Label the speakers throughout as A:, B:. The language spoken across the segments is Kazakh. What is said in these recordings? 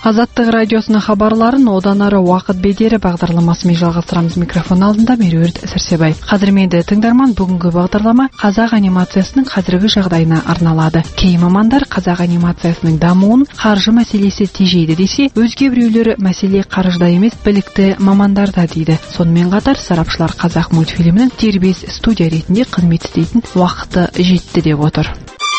A: Азаттық радиосының хабарларын одан ары уақыт бедері бағдарламасымен жалғастырамыз. Микрофон алдында Меруерт Сәрсебай. Қадірменді тыңдарман, бүгінгі бағдарлама қазақ анимациясының қазіргі жағдайына арналады. Кей мамандар қазақ анимациясының дамуын қаржы мәселесі тежейді десе, өзге біреулері мәселе қаржыда емес, білікті мамандарда дейді. Сонымен қатар сарапшылар қазақ мультфильмінің дербес студия ретінде қызмет істейтін уақыты жетті деп отыр.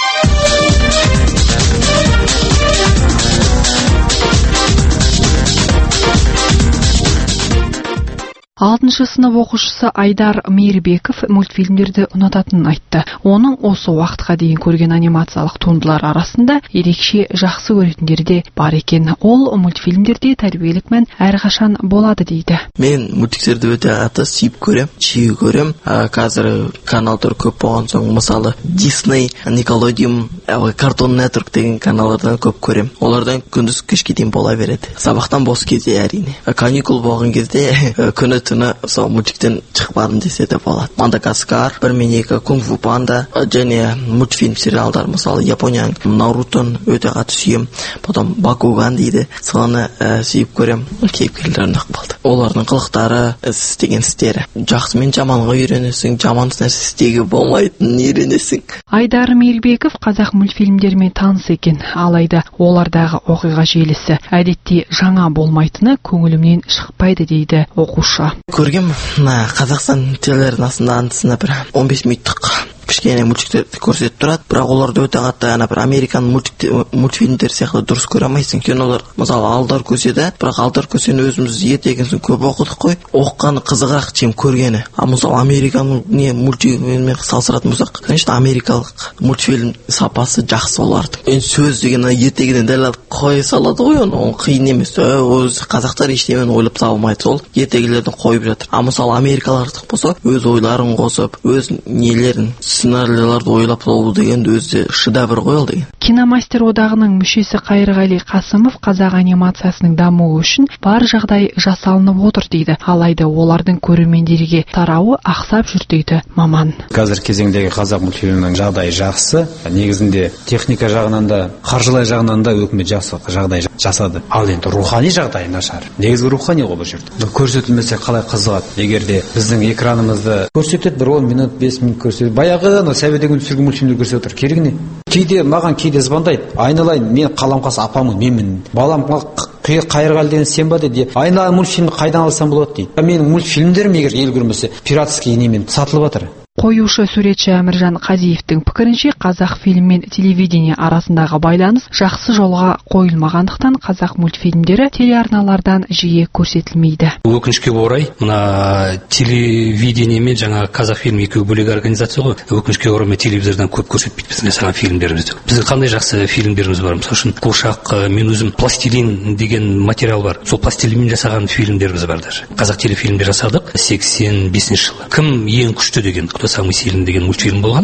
A: 6-шы сынып оқушысы Айдар Мейірбеков мультфильмдерді ұнататынын айтты. Оның осы уақытқа дейін көрген анимациялық туындылар арасында ерекше жақсы көретіндері де бар екен. Ол мультфильмдерде тәрбиелік мән әрқашан болады дейді.
B: Мен мультиктерді өте қатты сүйіп көрем, жиі көрем. Қазір каналдар көп болған соң, мысалы Disney, Nickelodeon, Cartoon Network деген каналдардан көп көрем. Олардан күндіз кешке дейін бола береді. Сабақтан бос кезде әрине. Каникул болған кезде күні түні сол мультиктен шықпадым десе де болады. Мадагаскар, 1-2, Кунг-фу панда және мультфильм сериалдар, мысалы Японияның Нарутон өте қатты сүйем. Потом Бакуган дейді, соны сүйіп көрем. Кейіпкерлерін ықпалды. Олардың қылықтары, істеген істері. Жақсымен жаманға үйренесің, жаман нәрсе істеуге болмайтынын үйренесің.
A: Айдар Мейірбеков қазақ мультфильмдерімен таныс екен. Алайда олардағы оқиға желісі әдетте жаңа болмайтыны көңілімнен шықпайды дейді оқушы.
B: Көргем Қазақстан телеарнасында антысына бір 15 минуттық кішкене мультиктерді көрсетіп тұрады, бірақ оларды өте қатты бір американ мультфильмдер сияқты дұрыс көре алмайсың. Кинолар, мысалы Алдар көседі, бірақ Алдар көсені өзіміз ертегісін көп оқыдық қой, оқығаны қызығырақ чем көргені. Мысалы американ мультфильммен салыстыратын болсақ, конечно, америкалық мультфильм сапасы жақсы олардың. Енді сөз деген ертегіден дәл қой салады ғой, оны қиын емес. Өз қазақтар ештеңені ойлап таба алмайды, сол ертегілерді қойып жатыр. Мысалы америкалықтық болса, өз ойларын қосып, өз нелерін сценарийларды ойлап табу деген өзі шедевр ғой ол деген.
A: Киномастер одағының мүшесі Қайырғали Қасымов қазақ анимациясының дамуы үшін бар жағдай жасалынып отыр дейді. Алайда олардың көрермендерге тарауы ақсап жүр дейді маман.
C: Қазір кезеңдегі қазақ мультфильмінің жағдайы жақсы. Негізінде техника жағынан да, қаржылай жағынан да өкімет жақсы жағдай жасады. Ал енді рухани жағдай нашар. Негізгі рухани ғой бұл жерде. Көрсетілмесе қалай қызығады? Егер де біздің экранымызды көрсетеді, бір 10 минут, 5 минут көрсетеді. Баяғы сәбедегі түсірген мультфильмдер көрсетіп отыр. Керек не? Кейде звондайды. Айналайын, мен қаламқас апамын, менмін. Балам Қайырғали деген сен ба дейді. Айналайын, мультфильмді қайдан алсам болады дейді. Менің мультфильмдерім егер ел көрмесе пиратский немен сатылып жатыр.
A: Қоюшы суретші Әміржан Қазиевтің пікірінше, қазақ фильм мен телевидение арасындағы байланыс жақсы жолға қойылмағандықтан қазақ мультфильмдері телеарналардан жиі көрсетілмейді.
D: Өкінішке орай, мына телевидение мен жаңа қазақ фильм екеуі бөлек организация ғой. Өкінішке орай телевизордан көп көрсетпейді біздің жасаған фильмдерімізді. Біздің қандай жақсы фильмдеріміз бар. Мысалы үшін Қуыршақ, мен өзім пластилин деген материал бар. Сол пластилинмен жасаған фильмдеріміз бар даже. Қазақ телефильмдер жасадық 85 жылы. Кім ең күшті деген самый сильный деген мультфильм болған.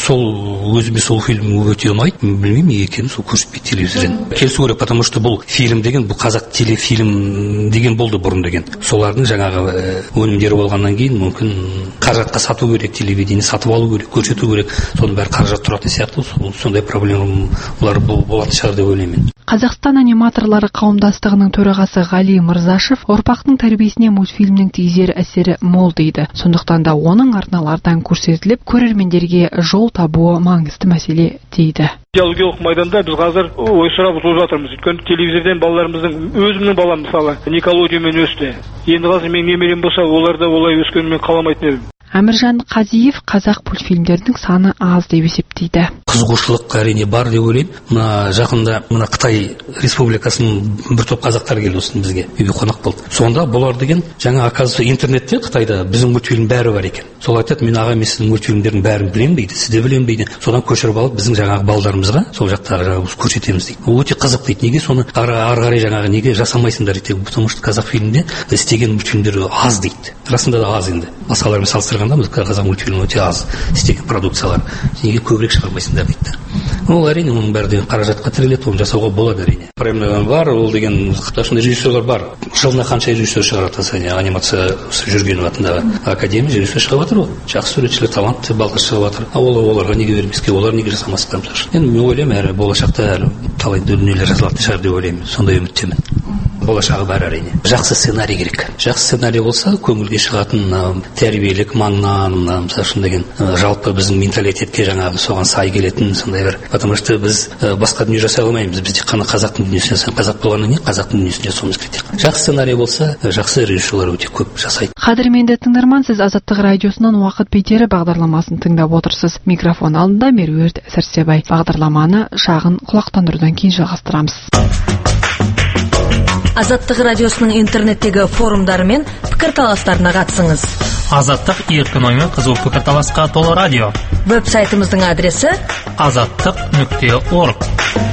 D: Сол өзіме сол фильм өте ұнайды. Білмеймін екенін, сол көрсетпейді телевизордан. Келісу керек, потому что бұл фильм деген, бұл қазақ телефильм деген болды бұрын деген. Солардың жаңағы өнімдері болғаннан кейін мүмкін қаражатқа сату керек, телевидение сатып алу керек, көрсету керек. Соның бәрі қаражат тұратын сияқты, сондай проблемалар болатын шығар деп ойлаймын.
A: Қазақстан аниматорлары қауымдастығының төрағасы Ғали Мырзашев ұрпақтың тәрбиесіне мультфильмнің тигізер әсері мол дейді. Сондықтан да оның арналардан көрсетіліп, көрермендерге жол табуы маңызды мәселе дейді.
E: Идеологиялық майданда біз қазір ой сұрап ұтылып жатырмыз. Өйткені телевизордан балаларымыздың, өзімнің балам мысалы Никелодеонмен өсті. Енді қазір менің немерем болса, олар да олай өскенін мен қаламайтын едім.
A: Әміржан Қазиев қазақ мультфильмдердің саны аз деп есептейді.
D: Қызығушылық әрине бар деп ойлаймын. Мына жақында Қытай республикасының бір топ қазақтар келді осыны бізге, үйге қонақ болды. Сонда бұлар деген жаңа оказывается интернетте Қытайда біздің мультфильм бәрі бар екен. Сол айтады, мен аға, мен сіздің мультфильмдердің бәрін білемін дейді, сіз де білемін дейді. Содан көшіріп алып біздің жаңағы балаларымызға сол жақтағы көрсетеміз дейді. Өте қызық дейді. Неге соны ары қарай жаңағы неге жасамайсыңдар дейді. Потому что қазақ фильмде істеген мультфильмдер аз дейді. Расында да аз енді. Басқалармен салыстырғанда біз қазақ мультфильмі өте аз істеген продукциялар. Неге көбірек шығармайсыңдар дейді. Ол әрине оның бәрі деген қаражатқа тіреледі, оны жасауға болады әрине. Проблема бар, ол деген осындай режиссерлар бар. Жылына қанша режиссер шығарады, анимация Жүргенов атындағы академия режиссер шығып жатыр ғой. Жақсы суретшілер, талантты балдар шығып жатыр. Оларға неге бермеске, олар неге жасамасқа? Енді мен ойлаймын, әрі болашақта әлі талай дүниелер жазылатын шығар деп ойлаймын. Сондай үміттемін. Болашағы бар әрине. Жақсы сценарий керек. Жақсы сценарий болса, көңілге шығатын тәрбиелік маңнан, мысалы деген жалпы біздің менталитетке жаңағы соған сай келетін сондай бір. Потому что біз басқа дүние жасай алмаймыз. Біз тек қана қазақтың дүниесін жасаймыз. Қазақ болғаннан кейін қазақтың дүниесін жасауымыз керек. Жақсы сценарий болса, жақсы режиссерлар өте көп жасайды.
A: Қадірменді тыңдарман, сіз Азаттық радиосынан уақыт бедері бағдарламасын тыңдап отырсыз. Микрофон алдында Меруерт Сәрсебай. Бағдарламаны шағын құлақтандырудан кейін жалғастырамыз.
F: Азаттық радиосының интернеттегі форумдары мен пікірталастарына қатысыңыз.
G: Азаттық еркін ой мен қызу пікірталасқа толы радио.
F: Веб-сайтымыздың адресі
G: azаттық.org.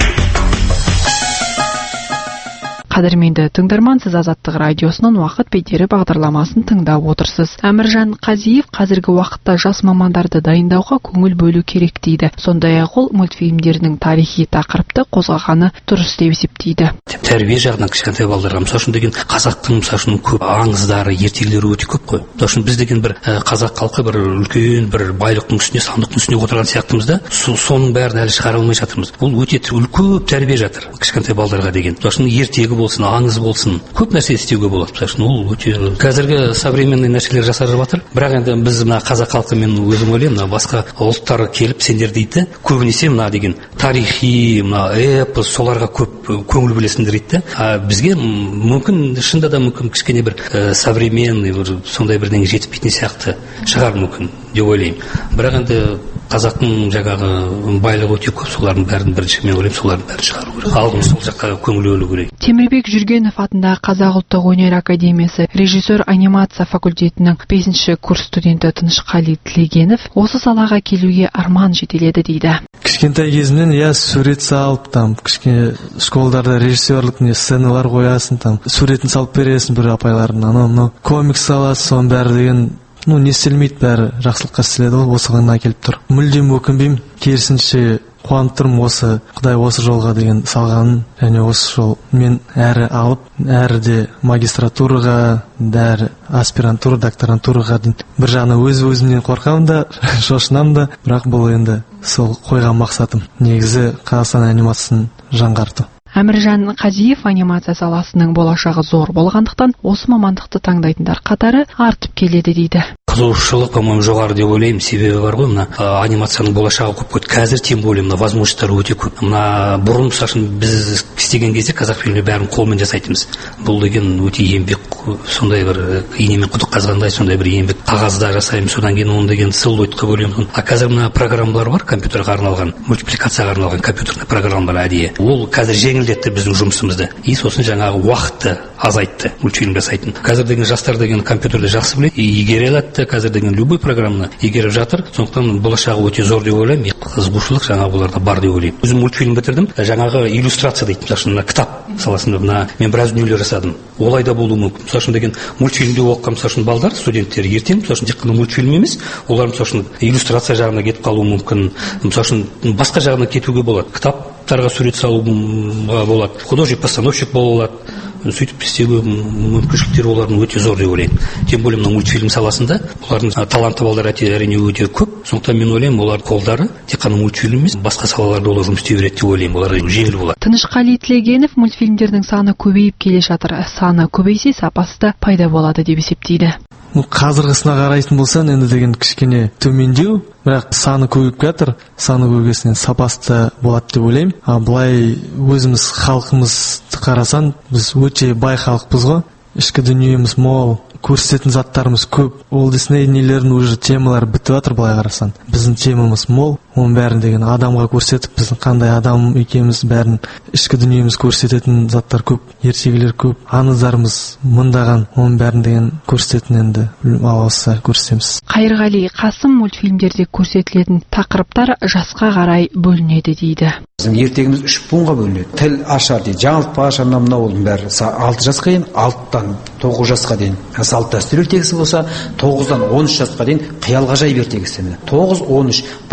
A: Қадірменді тыңдарман, сіз Азаттық радиосынан уақыт бедері бағдарламасын тыңдап отырсыз. Әміржан Қазиев қазіргі уақытта жас мамандарды дайындауға көңіл бөлу керек дейді. Сондай-ақ ол мультфильмдерінің тарихи тақырыпты қозғағаны дұрыс деп есептейді.
D: Тәрбие жағынан кішкентай балдарға, мысалы деген қазақтың мысалы көп аңыздары, ертегілері өте көп қой. Мысалы біз деген бір қазақ халқы бір үлкен бір байлықтың үстіне, сандықтың үстіне отырған сияқтымыз да, соның бәрін әлі шығара алмай жатырмыз. Бұл өте көп тәрбие жатыр кішкентай балдарға деген. Мысалы ертегі болсын, аңыз болсын, көп нәрсе істеуге болады. Мысалы ол өте қазіргі современный нәрселер жасалып жатыр. Бірақ енді біз мына қазақ халқы, мен өзім ойлаймын, мына басқа ұлттар келіп сендер дейді, көбінесе мына деген тарихи, мына эпос, соларға көп көңіл бөлесіңдер дейді. Бізге мүмкін шынында да мүмкін кішкене бір современный бір сондай бірдеңе жетіспейтін сияқты шығар мүмкін деп ойлаймын. Бірақ енді қазақтың жаңағы байлығы өте көп, солардың бәрін бірінші мен ойлаймын, солардың бәрін шығару керек. Алдын сол жаққа көңіл бөлу керек.
A: Темірбек Жүргенов атындағы Қазақ ұлттық өнер академиясы режиссер анимация факультетінің 5-ші курс студенті Тынышқали Тілегенов осы салаға келуге арман жетеледі дейді.
H: Кішкентай кезімнен сурет салып, кішкене школдарда режиссерлік сценалар қоясың, суретін салып бересің бір апайлардың, анау комикс саласың, соның бәрі деген не істелмейді, бәрі жақсылыққа істеледі ғой, осыған әкеліп тұр. Мүлдем өкінбеймін, керісінше қуанып тұрмын, осы Құдай осы жолға деген салғанын, және осы жол мен әрі алып, әрі де магистратураға, әрі аспирантура, докторантураға дейін. Бір жағына өз-өзімнен қорқамын да, шошынамын да, бірақ бұл енді сол қойған мақсатым. Негізі Қазақстан анимациясын жаңғырту.
A: Әміржан Қазиев анимация саласының болашағы зор болғандықтан осы мамандықты таңдайтындар қатары артып келеді дейді.
D: Қызығушылық, по-моему, жоғары деп ойлаймын. Себебі бар ғой, мына анимацияның болашағы көп қой. Қазір тем более мына возможностьтары өте көп. Мына бұрын мысалы біз істеген кезде қазақ фильмдерін бәрін қолмен жасайтынбыз. Бұл деген өте еңбек, сондай бір инемен құдық қазғандай сондай бір еңбек. Қағазда жасаймыз, содан кейін оны деген целлулоидқа бөлеміз. А қазір мына программалар бар, компьютерға арналған, мультипликацияға арналған компьютерный программалар әдейі. Ол қазір жеңілдетті біздің жұмысымызды. И сосын жаңағы уақытты азайтты мультфильм жасайтын. Қазір деген жастар деген компьютерді жақсы біледі, игере алады. Қазір деген любой программаны игеріп жатыр. Сондықтан болашағы өте зор деп ойлаймын. Қызығушылық жаңағы бұларда бар деп ойлаймын. Өзім мультфильм бітірдім. Жаңағы иллюстрация дейді. Мысалы кітап саласында мен біраз дүниелер жасадым. Олай да болуы мүмкін. Мысалы деген мультфильмде оқыған мысалы балдар, студенттер ертең мысалы тек қана мультфильм емес, олар мысалы иллюстрация жағына кетіп қалуы мүмкін. Мысалы басқа жағына кетуге болады. Кітаптарға сурет салуға болады. Художник-постановщик бола алады. Сөйтіп істеуге мүмкіншіліктер олардың өте зор деп ойлаймын. Тем более мына мультфильм саласында олардың талантты балдар әрине өте көп. Сондықтан мен ойлаймын, олар қолдары тек қана мультфильм емес, басқа салаларда олар жұмыс істей береді деп ойлаймын. Олар жеңіл болады.
A: Тынышқали Тілегенов мультфильмдердің саны көбейіп келе жатыр. Саны көбейсе, сапасы да пайда болады деп есептейді.
H: Қазіргісіне қарайтын болсаң, енді деген кішкене төмендеу, бірақ саны көбейіп жатыр. Саны көбейгесінен сапасы болады деп ойлаймын. Былай өзіміз халқымызды қарасаң, біз өте бай халықпыз ғой. Ішкі дүниеміз мол, көрсететін заттарымыз көп. Ол Дисней нелердің уже темалары бітіп жатыр былай қарасаң. Біздің темамыз мол, оның бәрін деген адамға көрсетіп, біздің қандай адам екеніміз бәрін, ішкі дүниеміз көрсететін заттар көп, ертегілер көп, аңыздарымыз мыңдаған, оның бәрін деген көрсететін енді алғысы көрсетеміз.
A: Қайырғали Қасым мультфильмдерде көрсетілетін тақырыптар жасқа қарай бөлінеді дейді.
C: Біздің ертегіміз 3 буынға бөлінеді. Тіл ашар дейді, жаңылтпа ашар, мынау бәрі 6 жасқа дейін, 6-тан 9 жасқа дейін салт дәстүр ертегісі болса, 9-дан 13 жасқа дейін қиял ғажайып ертегісі. 9-13 баланың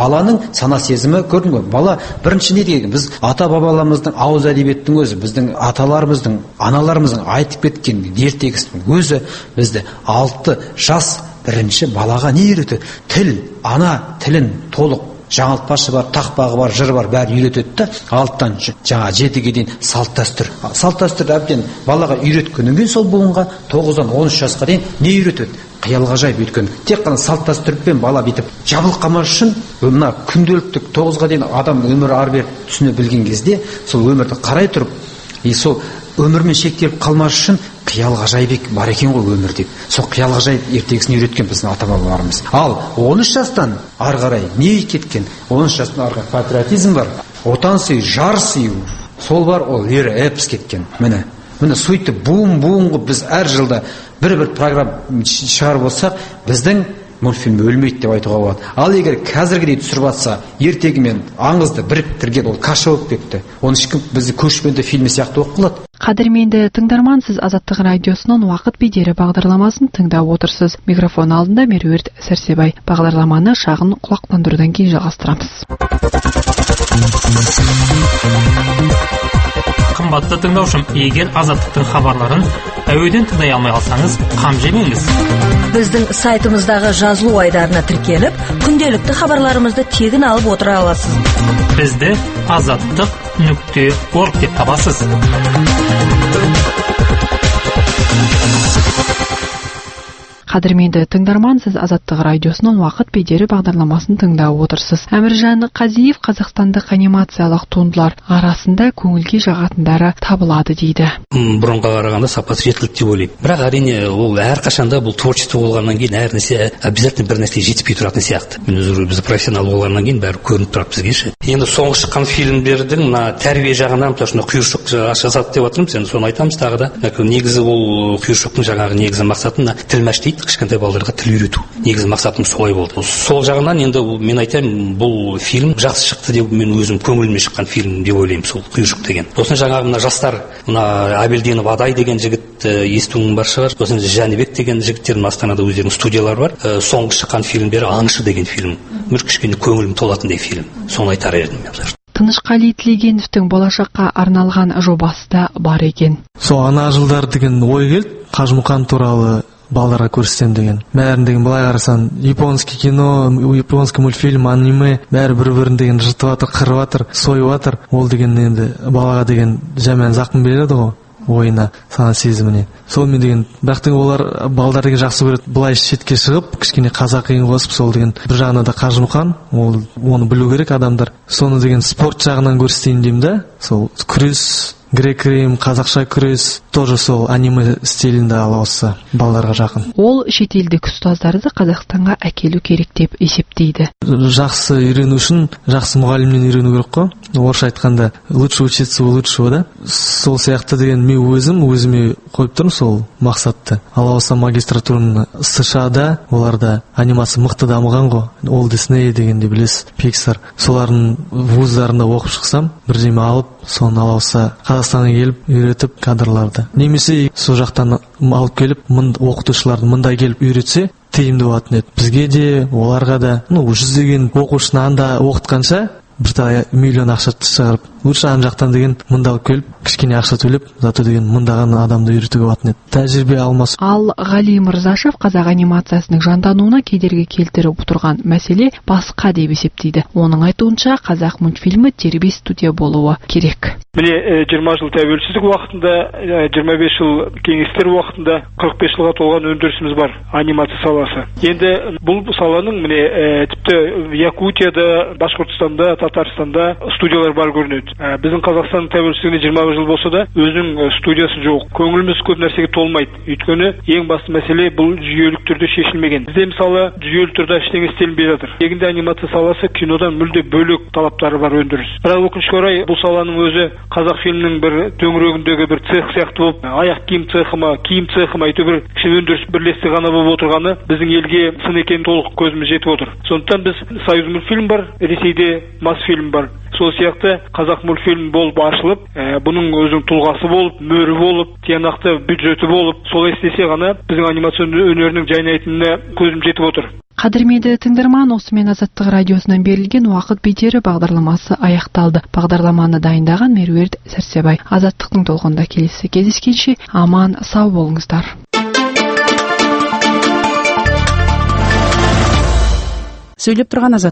C: сана сезімі, көрдің бе? Бала бірінші не деген? Біз ата бабаларымыздың ауыз әдебиеттің өзі, біздің аталарымыздың, аналарымыздың айтып кеткен ертегісінің өзі бізді 6 жас бірінші балаға не үйретеді? Тіл, ана тілін толық жаңылтпашы бар, тақпағы бар, жыры бар, бәрін үйретеді да, 6-тан жаңа 7-ге дейін салт дәстүр әбден балаға үйреткеннен кейін сол буынға 9-дан 13 жасқа дейін не үйретеді? Қиял ғажайып. Өйткені тек қана салт дәстүрпен бала бүйтіп жабылқамас үшін мына күнделіктік 9-ға дейін адам өмірі ары бері түсіне білген кезде сол өмірді қарай тұрып, сол өмірмен шектеліп қалмас үшін қиял ғажайып бар екен ғой өмір деп. Сол қиял ғажайып ертегісін үйреткен біздің ата-бабаларымыз. Ал 13 жастан ары қарай не кеткен? 13 жастан ары қарай патриотизм бар, отан сүю, жар сүю, сол бар, ол ері эпос кеткен. Міне сөйтіп буын біз әр жылда бір программа шығарып болсақ, біздің мультфильм өлмейді деп айтуға болады. Ал егер қазіргідей түсіріп жатса, ертегі мен аңызды біріктірген ол каша болып кетті. Оны ешкім бізді көшпенді фильмі сияқты оқып қалады.
A: Қадірменді тыңдарман, сіз Азаттық радиосының уақыт бедері бағдарламасын тыңдап отырсыз. Микрофон алдында Меруерт Сәрсебай. Бағдарламаны шағын құлақтандырудан кейін жалғастырамыз.
G: Қымбатты тыңдаушым, егер Азаттықтың хабарларын әуеден тыңдай алмай қалсаңыз, қам жемеңіз.
F: Біздің сайтымыздағы жазылу айдарына тіркеліп, күнделікті хабарларымызды тегін алып отыра аласыз.
G: Бізді azаттық.org деп табасыз.
A: Қадірменді тыңдарман, сіз Азаттық радиосының уақыт бедері бағдарламасын тыңдап отырсыз. Әміржан Қазиев қазақстандық анимациялық туындылар арасында көңілге жағатындары табылады дейді.
D: Бұрынға қарағанда сапасы жеткілікті деп ойлаймын. Бірақ әрине ол әрқашанда бұл творчество болғаннан кейін әр нәрсе обязательно бір нәрсе жетіспей тұратын сияқты. Біз профессионал болғаннан кейін бәрі көрініп тұрады бізге ше. Енді соңғы шыққан фильмдердің мына тәрбие жағынан мысалы құйыршық жасады деп отырмыз, енді соны айтамыз тағы да. Негізі ол құйыршықтың жаңағы негізі мақсаты тіл мәштейді, кішкентай балаларға тіл үйрету. Негізі мақсатым солай болды. Сол жағынан енді мен айтайын, бұл фильм жақсы шықты деп мен өзім көңіліме шыққан фильм деп ойлаймын, сол құйыршық деген. Сосын жаңағы мына жастар, мына Абелдинов Адай деген жігіт естуің бар шығар. Сосын Жәнібек деген жігіттердің Астанада өздерінің студиялары бар. Соңғы шыққан фильмдері Аңшы деген фильм. Бір кішкене көңілім толатындай фильм. Соны айтар едім мен.
A: Тынышқали Тілегеновтің болашаққа арналған жобасы да бар екен.
H: Сол ана жылдар деген ой келді, Қажымұқан туралы балаларға көрсетсем деген. Бәрін деген былай қарасаң, японский кино, японский мультфильм, аниме, бәрі бір-бірін деген жыртып жатыр, қырып жатыр, сойып жатыр. Ол деген енді балаға деген жаман зақым береді ғой ойына, сана сезіміне. Сол мен деген, бірақ та олар балалар деген жақсы көреді, былай шетке шығып, кішкене қазақиын қосып, сол деген бір жағына да Қажымұқан, оны білу керек адамдар. Соны деген спорт жағынан көрсетейін деймін да, сол күрес, грек-рим, қазақша күрес, тоже сол аниме стилінде ала осы балаларға жақын.
A: Ол шетелдік ұстаздарды Қазақстанға әкелу керек деп есептейді.
H: Жақсы үйрену үшін жақсы мұғалімнен үйрену керек қой. Орысша айтқанда лучше учиться у лучшего, да? Сол сияқты деген мен өзіме қойып тұрмын сол мақсатты. Ала болса магистратураны США-да, оларда анимация мықты дамыған ғой. Ол Disney дегенде білесіз, Pixar. Солардың вуздарында оқып шықсам, бірдеме алып, соны ала болса Қазақстанға келіп үйретіп кадрларды. Немесе сол жақтан алып келіп, оқытушыларды мында келіп үйретсе, тиімді болатын еді. Бізге де, оларға да, жүздеген оқушыны анда оқытқанша, бір миллион ақша шығарып, лучше ан жақтан деген мында алып келіп, кішкене ақша төлеп, зато деген мындаған адамды үйретуге болатын еді. Тәжірибе алмас.
A: Ал Ғали Мырзашев қазақ анимациясының жандануына кедергі келтіріп отырған мәселе басқа деп есептейді. Оның айтуынша қазақ мультфильмі дербес студия болуы керек.
E: Міне 20 жыл тәуелсіздік уақытында, 25 жыл кеңестер уақытында 45 жылға толған өндірісіміз бар анимация саласы. Енді бұл саланың міне тіпті Якутияда, Башқұртстанда, Татарстанда студиялар бар көрінеді. Біздің Қазақстан тәуелсіздігіне 20 жыл болса да өзінің студиясы жоқ. Көңіліміз көп нәрсеге толмайды. Өйткені ең басты мәселе бұл жүйелік түрде шешілмеген. Бізде мысалы жүйелі түрде ештеңе істелінбей жатыр. Егінде анимация саласы кинодан мүлде бөлек талаптары бар өндіріс. Бірақ өкінішке орай бұл саланың өзі қазақ фильмінің бір төңірегіндегі бір цех сияқты болып, аяқ киім цехы ма, әйтеуір бір кіші өндіріс бірлестігі ғана болып отырғаны біздің елге сын екенін толық көзіміз жетіп отыр. Сондықтан біз Союз мультфильм бар, Ресейде Мосфильм бар. Сол сияқты қазақ мультфильм болып ашылып, бұның өзінің тұлғасы болып, мөрі болып, тиянақты бюджеті болып, солай істесе ғана біздің анимация өнерінің жайнайтынына көзім жетіп отыр.
A: Кадырмеди тыңдарман, осымен Азаттык радиосунан берилген Убакыт бедери багдарламасы аякталды. Багдарламаны дайындаган Меруерт Сәрсебай. Азаттыктын толкунда келесі кездескенше аман сау болуңуздар.
I: Сөйлеп турган Азат